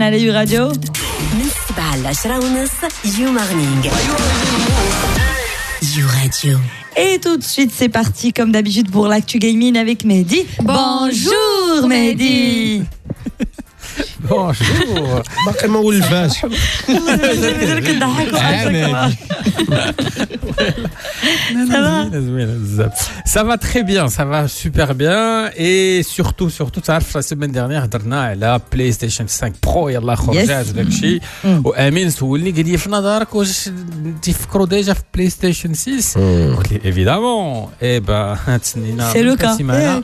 معنا على يو راديو من 7 ل 10:30 يو مورنينغ يو راديو. Et tout de suite, c'est parti comme d'habitude pour l'actu gaming avec Mehdi. Bonjour Mehdi. Bonjour. باقي ما ولفاش. Ça va très bien, ça va super bien et surtout تعرف la semaine dernière درنا على PlayStation 5 Pro يلا خرجات وداك الشيء وامين سولني قال لي في نظرك واش تفكروا ديجا في PlayStation 6 قلت لي évidemment et ben تسنينا C'est le cas.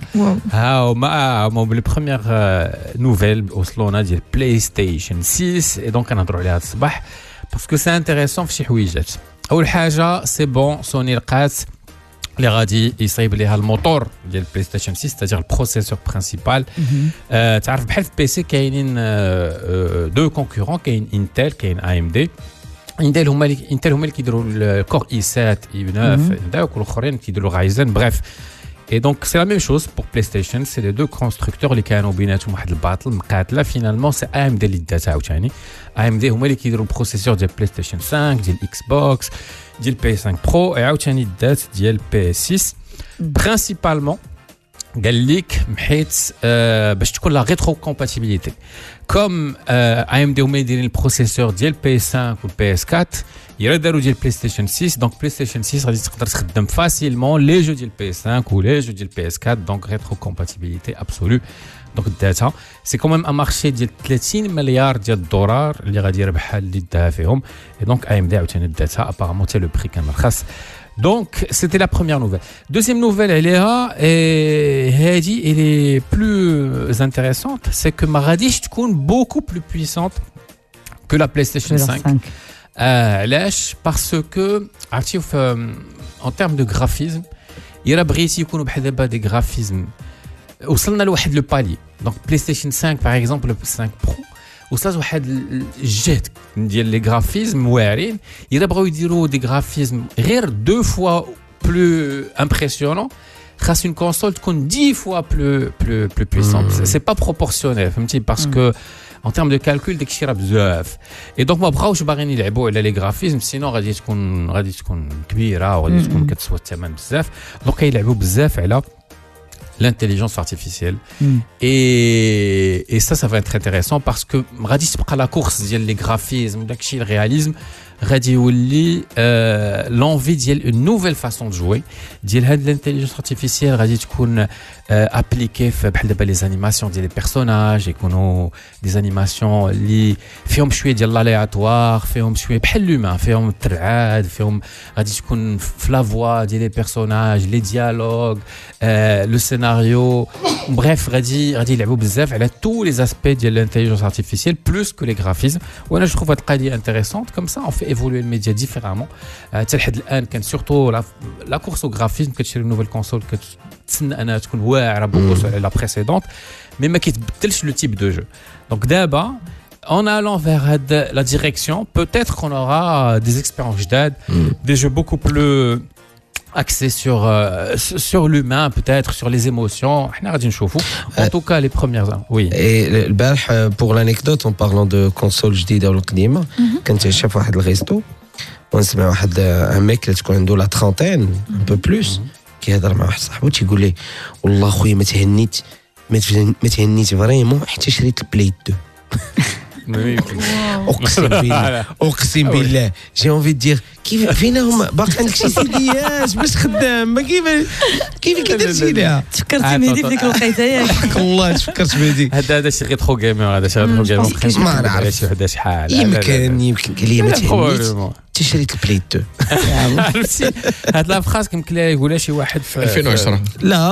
هما les premières nouvelles وصلونا ديال PlayStation 6 et donc نهضروا عليها الصباح parce que c'est intéressant في شي حويجات. اول حاجه سي بون سوني لقات اللي غادي يصايب ليها الموتور ديال بلاي ستيشن 6 c'est-à-dire البروسيسور برينسيبال. تعرف بحال في بي سي كاينين دو كونكورون كاين انتل كاين اي ام دي. انتل هما اللي كيديروا الكور اي 7 اي 9 داك والاخرين كيديروا رايزن بريف. Et donc c'est la même chose pour PlayStation, c'est les deux constructeurs اللي كانوا بيناتهم واحد الباطل مقاتله finalement c'est AMD اللي دات عاوتاني. AMD هما اللي كيديروا البروسيسور ديال PlayStation 5 ديال اكس بوكس ديال PS5 Pro et عاوتاني دات ديال PS6 principalement قال لك حيت باش تكون لا ريترو كومباتيبيليتي كوم AMD هما يديرين البروسيسور ديال PS5 و PS4 يداروا ديال بلاي ستيشن 6 دونك بلاي ستيشن 6 غادي تقدر تخدم فاسيلمون لي جو ديال PS5 و لي جو ديال PS4 دونك ريترو كومباتيبيليتي ابسولو. دونك داتها سي كوميم ان مارشي ديال 30 مليار ديال الدولار اللي غادي يربحها اللي داها فيهم et donc AMD عاوتاني داتها ابارامون حتى لو بري كان رخص. Donc, c'était la première nouvelle. Deuxième nouvelle, elle est là, et elle est plus intéressante, c'est que ma radis est beaucoup plus puissante que la PlayStation 5. علاش parce que عرفتي en termes de graphisme يرا بغيتي يكونوا بحال دابا دي graphismes وصلنا لواحد لو بالي. دونك PlayStation 5 par exemple le 5 Pro وصلت واحد الجهد ديال لي غرافيزم واعرين يرا بغاو يديروا دي غرافيزم غير 2 fois plus impressionnant خاص une console تكون 10 fois plus puissante. C'est pas proportionnel فهمتي parce que en termes de calcul داكشي راه بزاف et donc ما بغاوش باغيين يلعبوا على لي غرافيزم سينو غادي تكون كبيره وغادي تكون كتسوى الثمن بزاف. دونك كيلعبوا بزاف على l'intelligence artificielle et ça va être intéressant parce que غادي تبقى la course ديال les graphismes داكشي الرياليزم غادي يولي l'envie ديال une nouvelle façon de jouer ديال هاد l'intelligence artificielle غادي تكون appliquée في بحال دابا les animations ديال les personnages يكونوا des animations اللي فيهم شويه ديال l'aléatoire فيهم شويه بحال l'humain فيهم الترعاد فيهم غادي تكون في la voix ديال les personnages les dialogues le scénario bref غادي يلعبوا بزاف على tous les aspects ديال l'intelligence artificielle plus que les graphismes. وانا je trouve هاد القضيه intéressante comme ça on fait évoluer le média différemment. حتى لحد الان كان surtout la course au graphisme كتشري une nouvelle console كتسنى انها تكون واعره beaucoup sur la précédente mais ما كيتبدلش le type de jeu. Donc d'abord en allant vers la direction peut-être qu'on aura des expériences جداد des jeux beaucoup plus axé sur l'humain peut-être sur les émotions احنا غادي نشوفوا en tout cas les premières oui. Et البارح pour l'anecdote en parlant de console جديده ولا قديمه كنت شاف واحد الغيستو ونسمع واحد ان ميك اللي تكون عنده لا ترونتين un peu plus كيهضر مع واحد صاحبو تيقول لي والله خويا ما تهنيت فريمون حتى شريت البلاي 2 اقسم بالله جي اونفي دير كيف فين هما باقي عندك شي سيديات باش خدام ما كيف درتي لها تفكرتي مهدي في ديك الوقيته ياك حق الله تفكرت مهدي هذا شي ريترو جيمر هذا شي ريترو جيمر ما نعرف شحال يمكن قال لي ما تهنيت شريت البلاي 2 عرفتي هاد لا فراس يمكن لها يقولها شي واحد في 2010 لا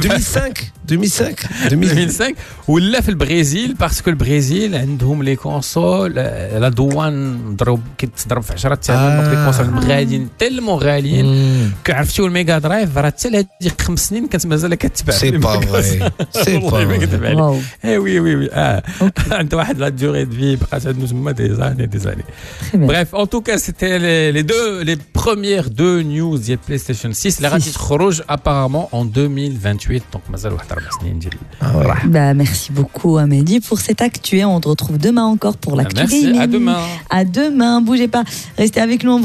2005 ولا في البرازيل باسكو البرازيل عندهم لي كونسول لا دوان كتضرب في 10 الثمن دونك لي كونسول غاليين تلمو غاليين كعرفتي الميغا درايف راه حتى لهاد 5 سنين كانت مازال كتباع سي با سي با وي عند واحد لا دوري دو في بقات عنده تما دي زاني بريف en tout cas c'était les première deux news ديال PlayStation 6 اللي غادي تخرج apparemment en 2028 donc مازال واحد 4 سنين ديال الراحه. Bah, merci beaucoup Amédi pour cette actu. On te retrouve demain encore pour l'actu Merci, gaming. à demain. À demain, bougez pas, restez avec nous.